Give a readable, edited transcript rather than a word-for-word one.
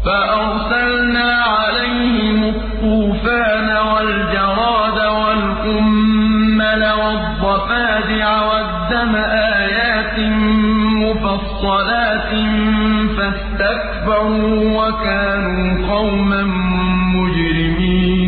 فَأَرْسَلْنَا عَلَيْهِمُ الطُّوفَانَ وَالْجَرَادَ وَالْقُمَّلَ وَالضَّفَادِعَ وَالدَّمَ آيَاتٍ مُّفَصَّلَاتٍ فَاسْتَكْبَرُوا وَكَانُوا قَوْمًا مُّجْرِمِينَ